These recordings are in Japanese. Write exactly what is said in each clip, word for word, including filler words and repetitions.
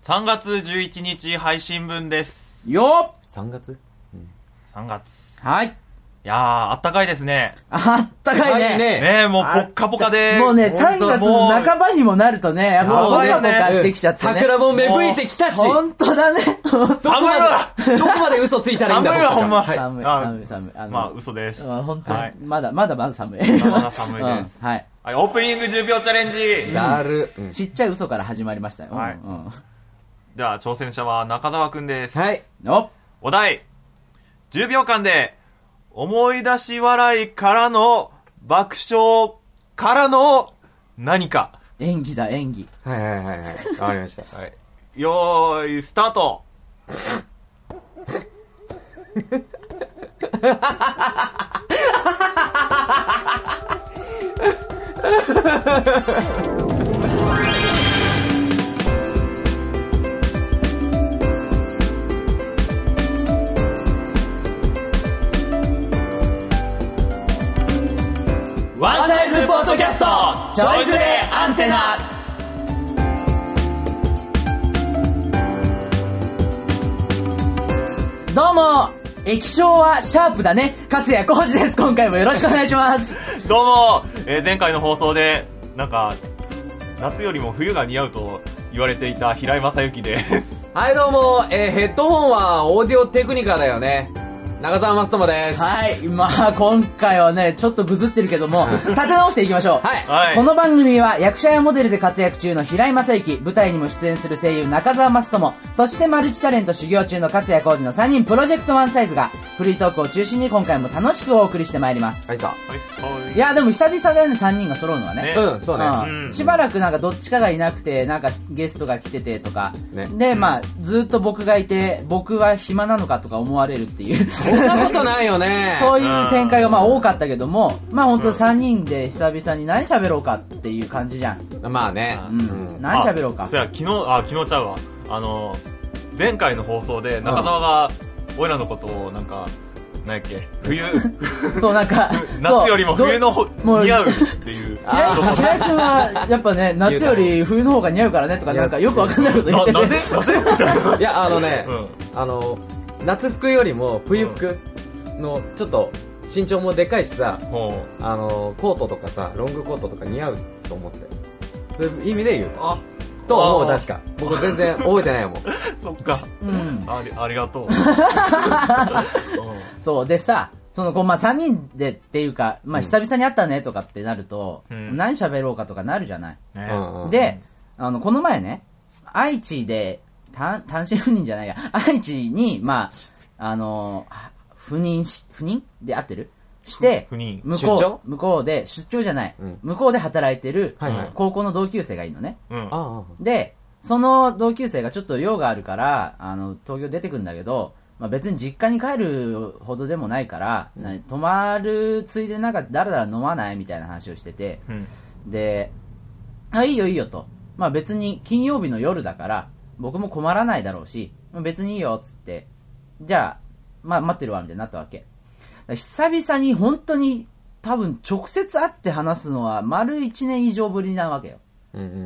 さんがつじゅういちにち配信分です。 よっ ! さんがつ、 うん、さんがつ。 はい。 いやー、あったかいですね。 あったかいね。 ねねえ、もうポッカポカで。 もうね、さんがつの半ばにもなるとね、もうポカポカしてきちゃってね。 桜も芽吹いてきたし。 ほんとだね。 寒いわどこまで嘘ついたらいいんだろう。 寒いわ、ほんま。 寒い、寒い、寒い。 まあ、嘘です。 ほんとに。まだ、まだまだ寒い。 まだ寒いです。 はい。 はい、オープニングじゅうびょうチャレンジ。 だる。 ちっちゃい嘘から始まりましたよ。 はい。では、挑戦者は中澤くんです。 はい。 おお題。じゅうびょうかんで、思い出し笑いからの爆笑からの何か。 演技だ、演技。 はいはいはいはい。わかりました。 はい。よーい、スタート。ワンサイズポッドキャストちょいずれアンテナ。 どうも、液晶はシャープだね、勝谷浩二です。今回もよろしくお願いします。 どうも、えー、前回の放送でなんか夏よりも冬が似合うと言われていた平井正幸です。 はい、どうも、えー、ヘッドホンはオーディオテクニカだよね。長澤松友です。 はい、まあ今回はねちょっとぐずってるけども立て直していきましょう。 はい、 この番組は役者やモデルで活躍中の平井正幸、舞台にも出演する声優中澤松友、そしてマルチタレント修行中の勝谷浩二のさんにんプロジェクトワンサイズがフリートークを中心に今回も楽しくお送りしてまいります。 はいさ、 はい、 いやでも久々だね、さんにんが揃うのはね。 ね、 うん、そうね、 うん、しばらくなんかどっちかがいなくてなんかゲストが来ててとか、ね、で、うん、まあずっと僕がいて僕は暇なのかとか思われるっていうそんなことないよね。 そういう展開がまあ多かったけども、まあ本当さんにんで久々に何喋ろうかっていう感じじゃん。 まあね、 うん、何喋ろうか。 そうや、昨日あ昨日ちゃうわ、あの前回の放送で中澤が俺らのことをなんか何やっけ、冬そうなんか夏よりも冬の似合うっていう平井君はやっぱね夏より冬の方が似合うからねとかなんかよくわかんないこと言ってて、 なぜなぜみたいな。 いやあのね、うん、あの夏服よりも冬服のちょっと身長もでかいしさ、うん、あのコートとかさロングコートとか似合うと思って、そういう意味で言うとあと思う。確か僕全然覚えてないもん。 そっか、 うん、 あり、ありがとう。うん、 そうでさ、そのこう、まあ、さんにんでっていうか、まあ、久々に会ったねとかってなると、うん、何喋ろうかとかなるじゃない、うん、であのこの前ね愛知で単身赴任じゃないや愛知にまああの赴任し赴任で合ってるして向こう向こうで出張じゃない、うん、向こうで働いてる高校の同級生がいいのね、うん、でその同級生がちょっと用があるからあの東京出てくんだけど、まあ、別に実家に帰るほどでもないから、うん、泊まるついでなんかだらだら飲まないみたいな話をしてて、うん、であいいよいいよと、まあ、別に金曜日の夜だから僕も困らないだろうし別にいいよっつって、じゃあまあ待ってるわみたいになったわけ。久々に本当に多分直接会って話すのは丸いちねん以上ぶりなわけよ、うんうんうん、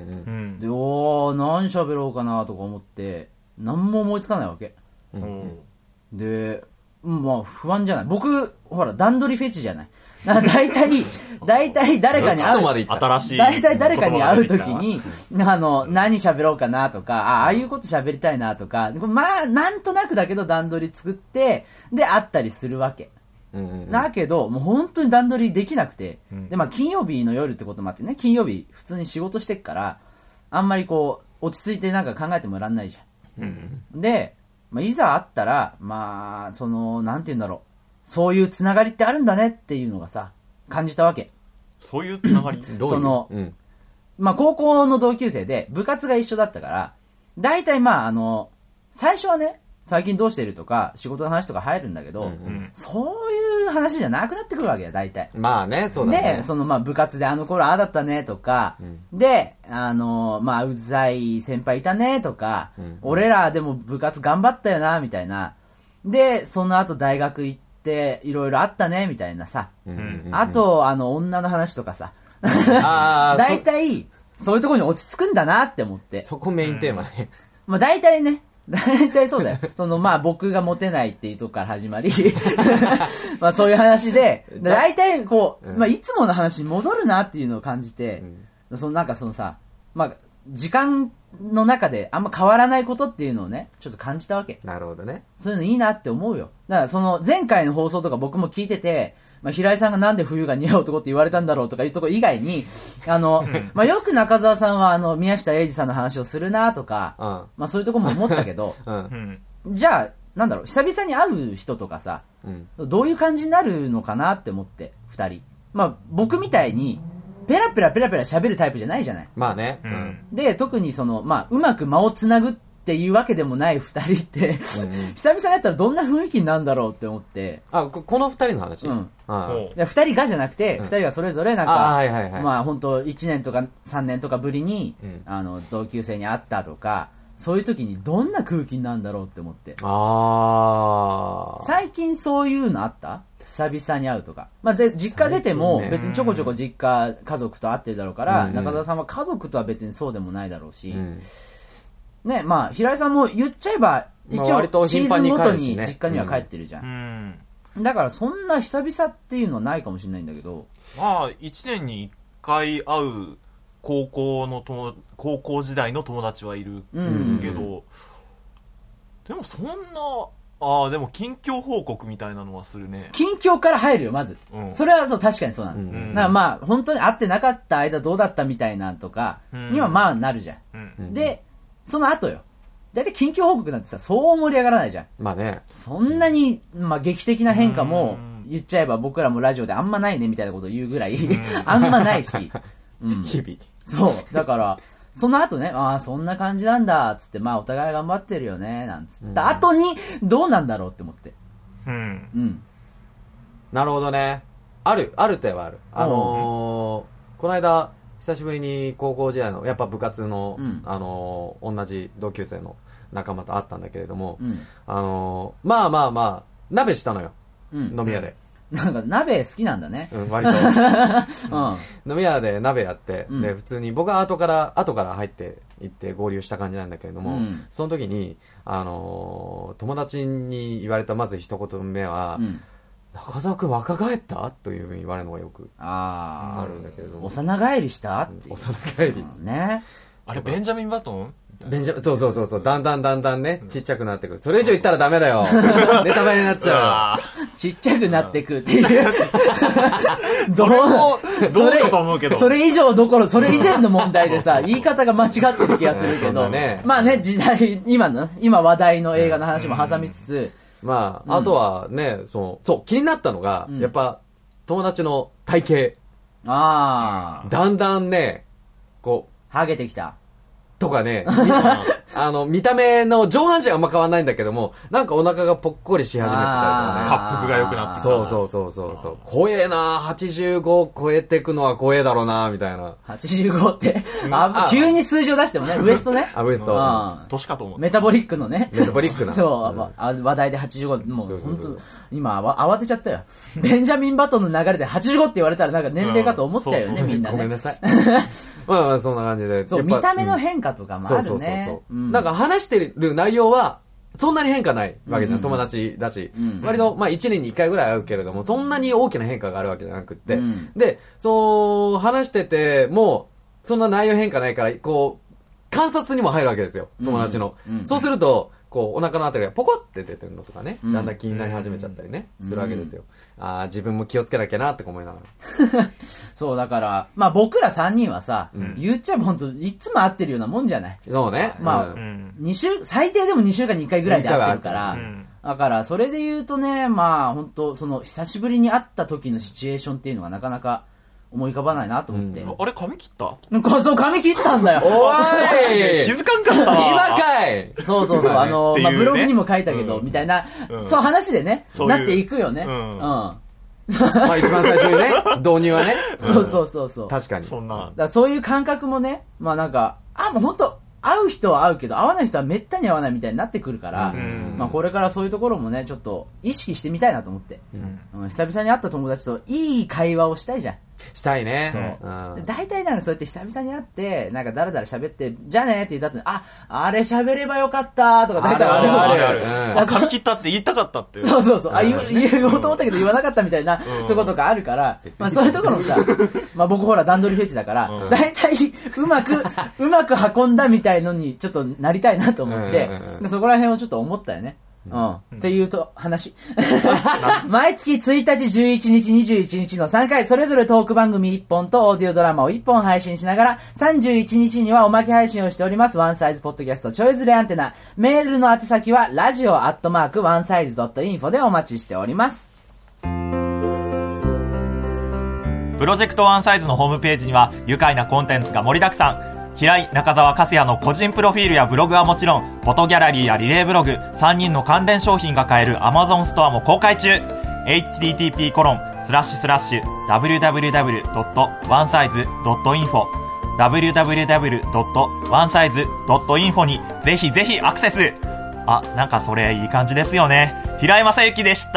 でおー何喋ろうかなとか思って何も思いつかないわけ、うん、でまあ不安じゃない僕ほら段取りフェチじゃないだいたいだいたい誰かに会うだいたい誰かに会うときにあの何喋ろうかなとか あ, ああいうこと喋りたいなとかまあなんとなくだけど段取り作ってで会ったりするわけ、うんうんうん、だけどもう本当に段取りできなくて、うん、でまあ金曜日の夜ってこともあってね、金曜日普通に仕事してっからあんまりこう落ち着いてなんか考えてもらんないじゃん、うんうん、で、まあ、いざ会ったらまあそのなんて言うんだろう、そういうつながりってあるんだねっていうのがさ感じたわけ。 そういうつながりどういうその、うん、まあ高校の同級生で部活が一緒だったから大体まああの最初はね最近どうしてるとか仕事の話とか入るんだけど、うんうん、そういう話じゃなくなってくるわけよ大体。 まあね、そうだね。 でそのまあ部活であの頃ああだったねとか、うん、であのまあうざい先輩いたねとか、うんうん、俺らでも部活頑張ったよなみたいな、でその後大学行っていろいろあったねみたいなさ、うんうんうん、あとあの女の話とかさ大体そういうところに落ち着くんだなって思って。 そこメインテーマね、 まあ大体ね、大体そうだよ。そのまあ僕がモテないっていうとこから始まり、まあそういう話で、大体こう、まあいつもの話に戻るなっていうのを感じて、うん、そのなんかそのさ、まあ時間の中であんま変わらないことっていうのをね、ちょっと感じたわけ。 なるほどね。 そういうのいいなって思うよ。だからその前回の放送とか僕も聞いてて、まあ、平井さんがなんで冬が似合う男って言われたんだろうとかいうところ以外に、あの、まあ、よく中澤さんはあの、宮下英二さんの話をするなとか、うん、まあそういうところも思ったけど、うん、じゃあ、なんだろう、久々に会う人とかさ、うん、どういう感じになるのかなって思って、二人。まあ僕みたいに、ペラペラペラペラ喋るタイプじゃないじゃない。 まあね。うん、で、特にその、まあうまく間をつなぐっていうわけでもない二人って、うん、久々に会ったらどんな雰囲気になるんだろうって思って。 あ、こ, この二人の話、うん、 ああ二人がじゃなくて、うん、二人がそれぞれなんか、はいはいはい、まあ本当一年とか三年とかぶりに、うん、あの同級生に会ったとか、そういう時にどんな空気になるんだろうって思って。ああ。最近そういうのあった？久々に会うとか。まあで実家出ても別にちょこちょこ実家家族と会ってるだろうから、うん、中澤さんは家族とは別にそうでもないだろうし。うんね、まあ平井さんも言っちゃえば一応シーズンごとに実家には帰ってるじゃん、うんうん、だからそんな久々っていうのはないかもしれないんだけど、 まあいちねんにいっかい会う高校の友高校時代の友達はいるけど、うんうんうん、でもそんなあでも近況報告みたいなのはするね。 近況から入るよまず、うん、それはそう確かにそうなの、うんうん、だからまあ本当に会ってなかった間どうだったみたいなとかにはまあなるじゃん、うんうん、でその後よ。だいたい近況報告なんてさ、そう盛り上がらないじゃん。 まあね。 そんなに、まあ劇的な変化も言っちゃえば僕らもラジオであんまないねみたいなことを言うぐらい、あんまないし。 うん、日々。 そう。だから、その後ね、ああ、そんな感じなんだ、つって、まあお互い頑張ってるよね、なんつった後に、どうなんだろうって思って。うん。 うん。なるほどね。ある、あるといえばある。あのー、この間、久しぶりに高校時代のやっぱ部活の、うん、あのー、同じ同級生の仲間と会ったんだけれども、うん、あのー、まあまあまあ鍋したのよ、うん、飲み屋で、 なんか鍋好きなんだね、 うん、割と、うん、飲み屋で鍋やって、うん、で普通に僕は後から後から入って行って合流した感じなんだけれども、うん、その時に、あのー、友達に言われたまず一言目は、うん中澤君若返ったというふうに言われるのがよくあるんだけれども、 幼帰りしたって幼帰り、 うん、ねあれベンジャミンバトンベンジャミンそうそうそうそうだんだんだんだんね、うん、ちっちゃくなってくる。それ以上言ったらダメだよネタバレになっちゃうちっちゃくなってくっていうどうどうかと思うけどそれ以上どころそれ以前の問題でさ言い方が間違ってる気がするけど、ね、まあね時代今の今話題の映画の話も挟みつつ、うんまあ、うん、あとはね、その、そう、気になったのが、うん、やっぱ、友達の体型。ああ。だんだんね、こう。 ハゲてきた。 とかね、あの、見た目の上半身はあんま変わんないんだけども、なんかお腹がぽっこりし始めてたりとかね。 滑腹が良くなってきた。 そうそうそうそうそう。怖えなはちじゅうご超えてくのは怖えだろうなみたいな。 はちじゅうごって、あ急に数字を出してもね、ウエストね。 あ、ウエスト。 年かと思う。 メタボリックのね。 メタボリックな。 そう、うん、あ話題ではちじゅうご、もう本当今慌てちゃったよ。ベンジャミンバトンの流れではちじゅうごって言われたらなんか年齢かと思っちゃうよね、うん、みんなね。 ごめんなさい。まあまあそんな感じで。 そう、見た目の変化とかもあるね。そうそうそうそう。 うん、なんか話してる内容は、そんなに変化ないわけじゃん、うん、友達だし、うん、割と、まあいちねんにいっかいぐらい会うけれども、そんなに大きな変化があるわけじゃなくって、うん、で、そう、話してて、もう、そんな内容変化ないから、こう、観察にも入るわけですよ、友達の。うんうん、そうすると、こう、お腹のあたりがポコって出てるのとかね、だんだん気になり始めちゃったりね、うん、するわけですよ。ああ、自分も気をつけなきゃなって思いながら。 そう、だから、まあ僕らさんにんはさ、うん、言っちゃえば本当いつも会ってるようなもんじゃない。 そうね。 まあ、うん、に週、最低でもにしゅうかんにいっかいぐらいで会ってるから、うん、だからそれで言うとね、まあ本当その久しぶりに会った時のシチュエーションっていうのがなかなか、思い浮かばないなと思って、うん、 あれ髪切った？ そう髪切ったんだよ。 おい気づかんかったわ今かい。 そうそうそうあの、ね、まあ、ブログにも書いたけど、うん、みたいな、うん、そう話でねなっていくよね。うん。うん、まあ一番最初にね導入はね。 そうそうそうそう。 確かに。 そんな。だからそういう感覚もねまあなんかあもう本当会う人は会うけど会わない人はめったに会わないみたいになってくるから、まあ、これからそういうところもねちょっと意識してみたいなと思って、うんうん、久々に会った友達といい会話をしたいじゃん。 したいね。 大体なんかそうやって久々に会って、なんかだらだら喋って、じゃあねって言った後に、あ、あれ喋ればよかったとか大体あるあるあるあ、髪切ったって言いたかったっていう。 そうそうそう。あ、言おうと思ったけど言わなかったみたいなとことかあるから、まあそういうところもさ、まあ僕ほら段取りフェチだから、大体うまく、うまく運んだみたいのにちょっとなりたいなと思って、そこら辺をちょっと思ったよね。うん。っていうと、話。毎月ついたち、じゅういちにち、にじゅういちにちのさんかい、それぞれトーク番組いっぽんとオーディオドラマをいっぽん配信しながら、さんじゅういちにちにはおまけ配信をしております。ワンサイズポッドキャストちょいずれアンテナ。メールの宛先は、ラジオアットマークワンサイズドットインフォでお待ちしております。 プロジェクトワンサイズのホームページには、愉快なコンテンツが盛りだくさん。平井中澤和也の個人プロフィールやブログはもちろん、フォトギャラリーやリレーブログ、さんにんの関連商品が買える Amazon ストアも公開中。 エイチティーティーピーコロンスラッシュスラッシュダブリューダブリューダブリュードットワンサイズドットインフォ ダブリューダブリューダブリュードットワンサイズドットインフォ にぜひぜひアクセス。あ、なんかそれいい感じですよね。平井正幸でした。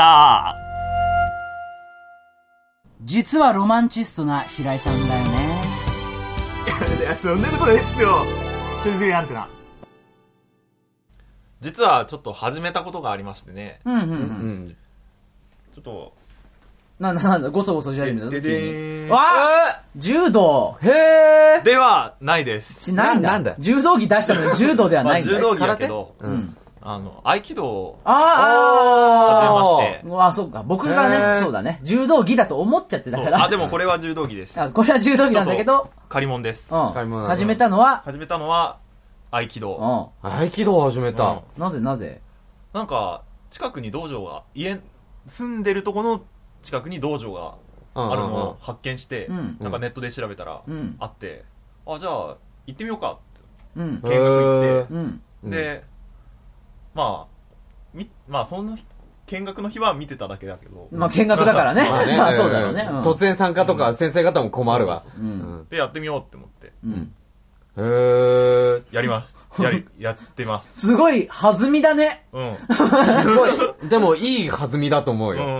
実はロマンチストな平井さんだよね。 いや、そんなことないっすよ。ちょいずれアンテナ。 実はちょっと始めたことがありましてね。 うんうんうん。 ちょっと。 なんだなんだ、ごそごそし始めた。 ででーん。 わあ柔道。 へー。 ではないです。 しないんだ。なんだ。柔道着出したのに柔道ではないんだ。 まあ、柔道着だけど、うん。あの、合気道をああ始めまして。 ああ、そっか。僕がね、そうだね。柔道着だと思っちゃってたから。 あ、でもこれは柔道着です。 あ、これは柔道着なんだけど。 借り物です。 うん。始めたのは始めたのは、合気道。 うん。合気道を始めた。 なぜなぜなんか、近くに道場が、家、住んでるとこの近くに道場があるのを発見して、なんかネットで調べたら、あって、あ、じゃあ、行ってみようかって。見学行って。で、まあ、み、まあ、その見学の日は見てただけだけど。 まあ、見学だからね。まあね、まあそうだろうね。 突然参加とか先生方も困るわ。 で、やってみようって思って。 うん。 へー。 やります。やり、やってます。 すごい弾みだね。 うん。 すごい。でも、いい弾みだと思うよ。うん。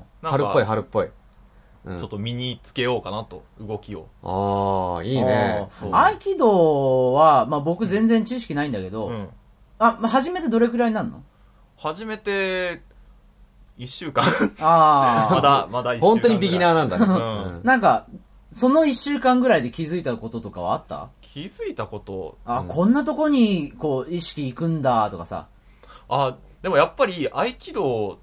春っぽい、春っぽい。 ちょっと身につけようかなと、動きを。 ああ、いいね。 合気道は、まあ僕全然知識ないんだけど、あ、まあ、初めてどれくらいになるの？ 初めて、一週間。 ああ。 まだ、まだ一週間。 本当にビギナーなんだね。 うん。なんか、その一週間ぐらいで気づいたこととかはあった？ 気づいたこと。 あ、うん、こんなとこに、こう、意識いくんだ、とかさ。 あ、でもやっぱり、合気道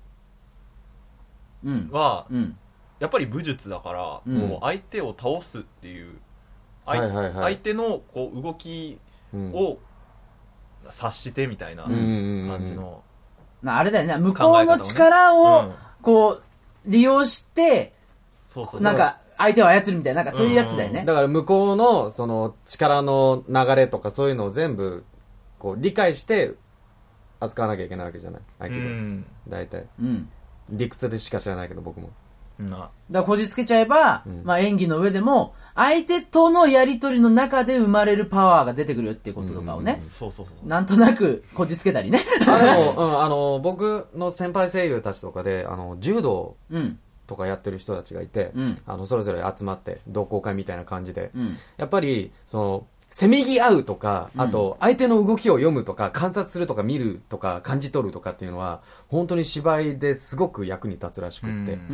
は、うんうん、やっぱり武術だから、うん、もう相手を倒すっていう、はいはいはい、相手のこう動きを、察してみたいな感じの、 うん、あれだよね、向こうの力をこう利用して、そうそうそう、なんか相手を操るみたいな、なんかそういうやつだよね。 だから向こうのその力の流れとかそういうのを全部こう理解して扱わなきゃいけないわけじゃない、相手が、うん、大体、うん、理屈でしか知らないけど僕も。 だからこじつけちゃえば、うん、まあ演技の上でも相手とのやり取りの中で生まれるパワーが出てくるよっていうこととかをね、うん、そうそうそう、なんとなくこじつけたりね。 あでも、うん、あの僕の先輩声優たちとかであの柔道とかやってる人たちがいて、うん、あのそれぞれ集まって同好会みたいな感じで、うん、やっぱりそのせめぎ合うとか、あと相手の動きを読むとか観察するとか見るとか感じ取るとかっていうのは本当に芝居ですごく役に立つらしくって、うん、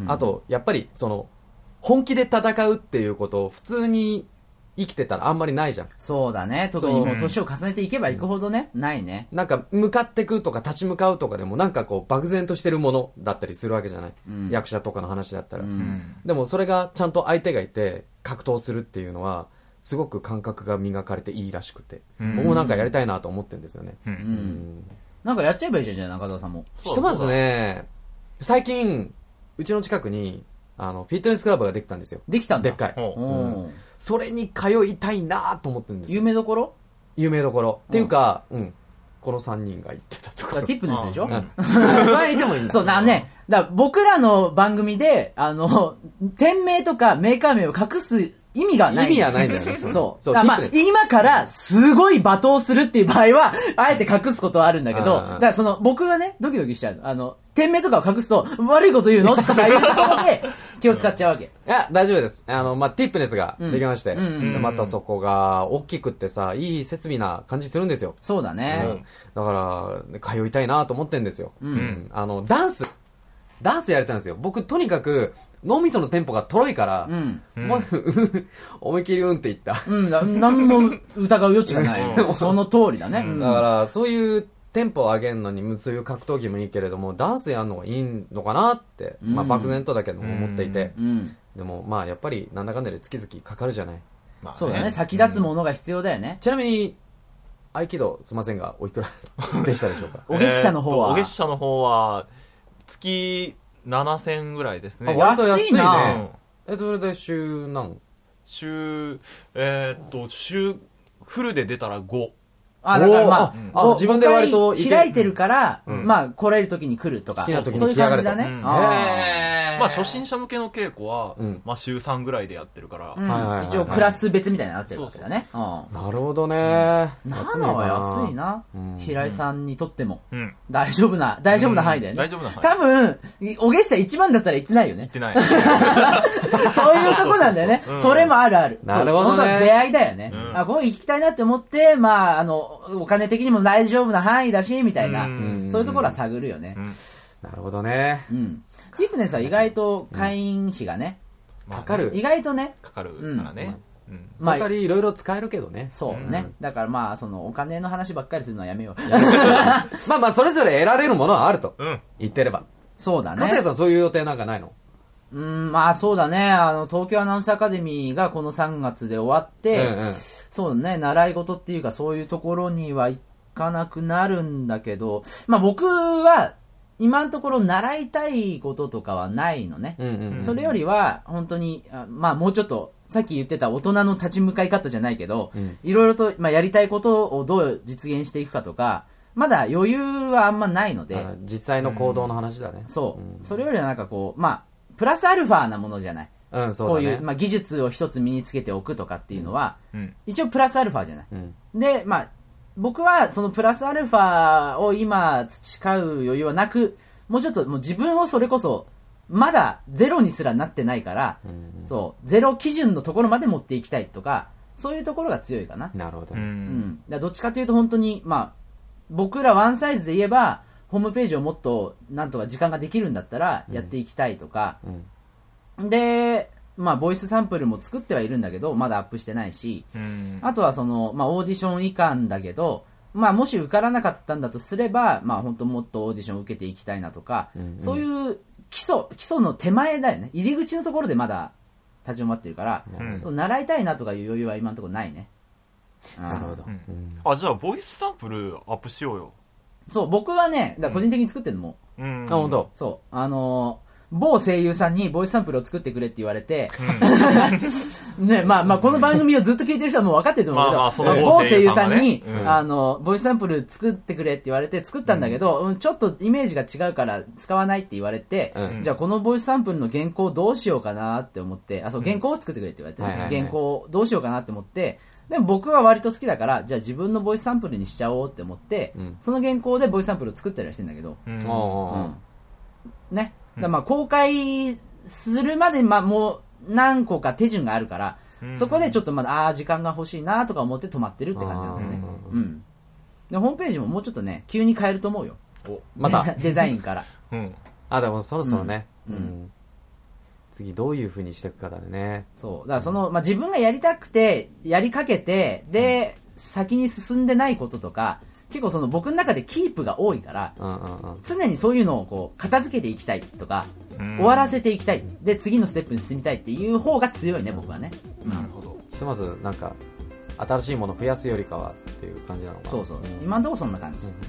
あとやっぱりその本気で戦うっていうことを普通に生きてたらあんまりないじゃん。 そうだね。特にもう年を重ねていけばいくほどね、うん、ないね。 なんか向かってくとか立ち向かうとかでもなんかこう漠然としてるものだったりするわけじゃない、うん、役者とかの話だったら、うん、でもそれがちゃんと相手がいて格闘するっていうのはすごく感覚が磨かれていいらしくて、うん、僕もなんかやりたいなと思ってるんですよね、うんうん、 なんかやっちゃえばいいじゃん、中澤さんも。 ひとまずね、最近うちの近くにあのフィットネスクラブができたんですよ。 できたんだ。 でっかい、うん、それに通いたいなと思ってるんですよ。 有名どころ有名どころっていうか、うん、このさんにんが行ってたところ。 ティップネスでしょ、うん、 それでもいいんだ。 そうだね。だから僕らの番組であの店名とかメーカー名を隠す意味がない。 意味はないんだよね。 そう。そうまあ、今からすごい罵倒するっていう場合は、あえて隠すことはあるんだけど、だからその、僕はね、ドキドキしちゃう。あの、 店名とかを隠すと、悪いこと言うのとかいうところで気を使っちゃうわけ。 いや、大丈夫です。あの、まあ、ティップネスができまして。 うんうんうん、 でまたそこが大きくってさ、いい設備な感じするんですよ。 そうだね。うん、 だから、通いたいなと思ってんですよ。うんうん、あの、ダンス。ダンスやりたいんですよ。僕、とにかく、脳みそのテンポがとろいから、うん、もう、思い切りうんって言った。 うん、何も疑う余地がない。その通りだね。うん、 だから、そういうテンポを上げるのに、そういう格闘技もいいけれども、ダンスやるのがいいのかなって、うん、まあ、漠然とだけど思っていて。うん、でも、まあ、やっぱり、なんだかんだで月々かかるじゃない。 まあね、そうだね。先立つものが必要だよね。 うん、ちなみに、合気道、すいませんが、おいくらでしたでしょうか。 お月謝の方は、 お月謝の方は、月、ななせんぐらいですね。 安いな、 うん、え、どれで週何週、えー、っと、週、フルで出たらご。 あ、だからまあ、 あ、自分で割と開いてるから、うん、まあ、来れる時に来るとか。 好きな時に来やがると。そういう感じだね。 うん、へー。まあ、初心者向けの稽古は、うん、まあ、週さんぐらいでやってるから。 うんはいはいはいはい、一応、クラス別みたいになってるわけだね。 そうそううん、なるほどね。 なのは安いな。うん、平井さんにとっても。うん、大丈夫な、大丈夫な範囲だよね。 大丈夫な範囲。 多分、お月謝いちまんだったら行ってないよね。 行ってない。 そういうとこなんだよね。うん、それもあるある。 なるほどね。 出会いだよね。うん、あ、ここ行きたいなって思って、まあ、あの、お金的にも大丈夫な範囲だし、みたいな。そういうところは探るよね。 なるほどね。 うん。ティフネスは意外と会員費がね、 うん、かかる。 意外とね。 かかるからね。 うん。まあ、その代わりいろいろ使えるけどね。 そうね。うん、だからまあ、そのお金の話ばっかりするのはやめよう。 まあまあ、それぞれ得られるものはあると。うん。言ってれば。 そうだね。 かせやさんそういう予定なんかないの？ うん、まあそうだね。あの、東京アナウンスアカデミーがこのさんがつで終わって、うんうん、そうだね、習い事っていうかそういうところには行かなくなるんだけど、まあ僕は、今のところ習いたいこととかはないのね。うんうんうん、それよりは、本当に、まあもうちょっと、さっき言ってた大人の立ち向かい方じゃないけど、いろいろと、まあ、やりたいことをどう実現していくかとか、まだ余裕はあんまないので。 実際の行動の話だね。 うん、そう、うん。それよりはなんかこう、まあ、プラスアルファなものじゃない。 うん、そうだね。 こういう、まあ、技術を一つ身につけておくとかっていうのは、うん、一応プラスアルファじゃない。うん、で、まあ、僕はそのプラスアルファを今培う余裕はなく、もうちょっともう自分をそれこそまだゼロにすらなってないから、うん、そうゼロ基準のところまで持っていきたいとか、そういうところが強いかな。 なるほど。 うん。だどっちかというと本当にまあ僕らワンサイズで言えばホームページをもっとなんとか時間ができるんだったらやっていきたいとか、うん、でまあボイスサンプルも作ってはいるんだけどまだアップしてないし、うん、あとはそのまあオーディション以下だけど。まあ、もし受からなかったんだとすれば、まあ、本当もっとオーディションを受けていきたいなとか、うんうん、そういう基礎、基礎の手前だよね。入り口のところでまだ立ち止まってるから、うん、習いたいなとかいう余裕は今のところないね。 なるほど。 うん、あ、じゃあ、ボイスサンプルアップしようよ。 そう、僕はね、だから個人的に作ってるのも。 うん。あ、本当。 そう。あのー、某声優さんにボイスサンプルを作ってくれって言われて、うん、ね、まあまあこの番組をずっと聞いてる人はもう分かってると思うけど、まあまあその某声優さんに、うん、あの、ボイスサンプル作ってくれって言われて作ったんだけど、うん、ちょっとイメージが違うから使わないって言われて、うん、じゃあこのボイスサンプルの原稿どうしようかなって思って、あ、そう、原稿を作ってくれって言われて、ね、うん、原稿どうしようかなって思って、でも僕は割と好きだから、じゃあ自分のボイスサンプルにしちゃおうって思って、うん、その原稿でボイスサンプルを作ったりはしてんだけど、うんうん、ね。だまあ公開するまでまあもう何個か手順があるから、うん、そこでちょっとまだああ時間が欲しいなとか思って止まってるって感じなのね。うん。でホームページももうちょっとね急に変えると思うよ。 おまたデザインから。 うん。あでもそろそろね。うん。うん、次どういう風にしていくかだね。 そう。だからその、まあ自分がやりたくてやりかけてで、うん、先に進んでないこととか。結構その僕の中でキープが多いから、うんうんうん、常にそういうのをこう片付けていきたいとか、終わらせていきたいで次のステップに進みたいっていう方が強いね僕はね、 うん、なるほど。ひとまずなんか新しいものを増やすよりかはっていう感じなのかな。 そうそう、うん、今のところそんな感じ、うんうん、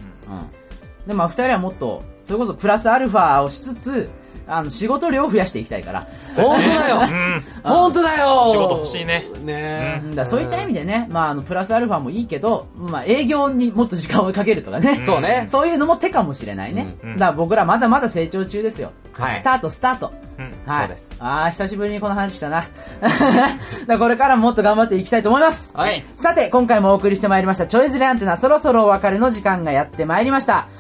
でまあふたりはもっとそれこそプラスアルファをしつつあの仕事量を増やしていきたいから本当だよ、うん、本当だよ仕事欲しいねね、うん、だそういった意味でね、まあ、あのプラスアルファもいいけど、まあ、営業にもっと時間をかけるとかね、 うん、そうねそういうのも手かもしれないね、うん、だから僕らまだまだ成長中ですよ、はい、スタートスタート、うん、はい、そうです。ああ久しぶりにこの話したなだこれからももっと頑張っていきたいと思います、はい、さて今回もお送りしてまいりましたちょいずれアンテナそろそろお別れの時間がやってまいりました。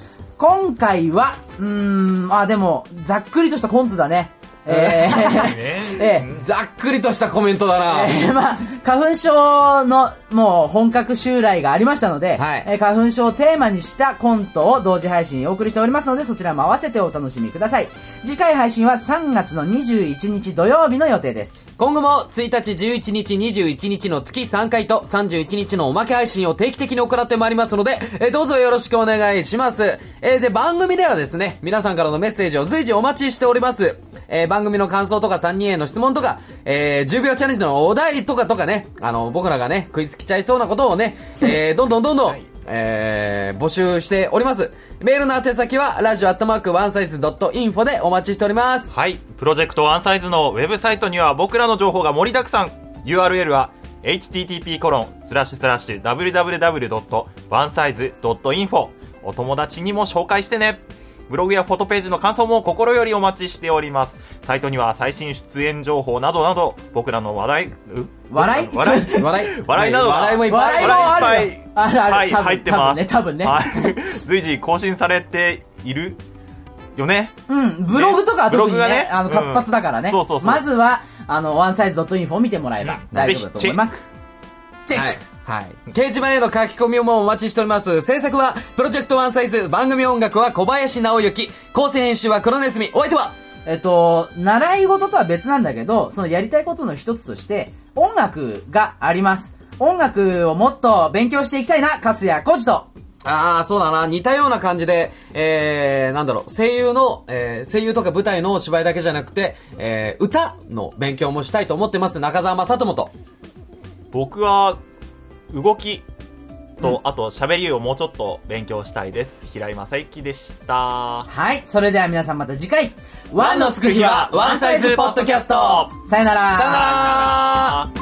今回は、うーん、あ、でも、ざっくりとしたコントだね。えー、えー、 ざっくりとしたコメントだな。 えー、まあ、花粉症のもう本格襲来がありましたので、はい、えー、花粉症をテーマにしたコントを同時配信お送りしておりますので、そちらも合わせてお楽しみください。次回配信はさんがつのにじゅういちにち土曜日の予定です。 今後もついたち、じゅういちにち、にじゅういちにちの月さんかいとさんじゅういちにちのおまけ配信を定期的に行ってまいりますので、えー、どうぞよろしくお願いします。えー、で、番組ではですね、皆さんからのメッセージを随時お待ちしております。えー、番組の感想とかさんにんへの質問とか、えー、じゅうびょうチャレンジのお題とかとかね、あの、僕らがね、食いつきちゃいそうなことをね、えー、どんどんどんどん、はい、えー、募集しております。メールの宛先は、ラジオアットマークワンサイズドットインフォでお待ちしております。 はい。プロジェクトワンサイズのウェブサイトには僕らの情報が盛りだくさん。ユーアールエル は、エイチティーティーピーコロンスラッシュスラッシュダブリューダブリューダブリュードットワンサイズドットインフォ。お友達にも紹介してね。ブログやフォトページの感想も心よりお待ちしております。サイトには最新出演情報などなど、僕らの話題、う笑い笑い笑い笑いなどが、 笑いもいっぱい、 笑いいっぱい、はい、入ってます。 ね、多分ね。 はい。随時更新されているよね。 うん、ブログとかは特にね、ねあの、活発だからね。 うん、そうそうそう。 まずは、あの、ワンサイズドットインフォを見てもらえば大丈夫だと思います。 チェック、はいはい。掲示板への書き込みもお待ちしております。制作は、プロジェクトワンサイズ、番組音楽は小林直之、構成編集は黒ネズミ、お相手はえっと、習い事とは別なんだけど、そのやりたいことの一つとして、音楽があります。音楽をもっと勉強していきたいな、粕谷浩二と。 ああ、そうだな。似たような感じで、えー、なんだろう、声優の、えー、声優とか舞台の芝居だけじゃなくて、えー、歌の勉強もしたいと思ってます。中澤正智と。 僕は、動きと、うん、あと喋りをもうちょっと勉強したいです。平井正幸でした。 はい、それでは皆さんまた次回。 ワンのつく日はワンサイズポッドキャスト。 さよなら。 さよなら。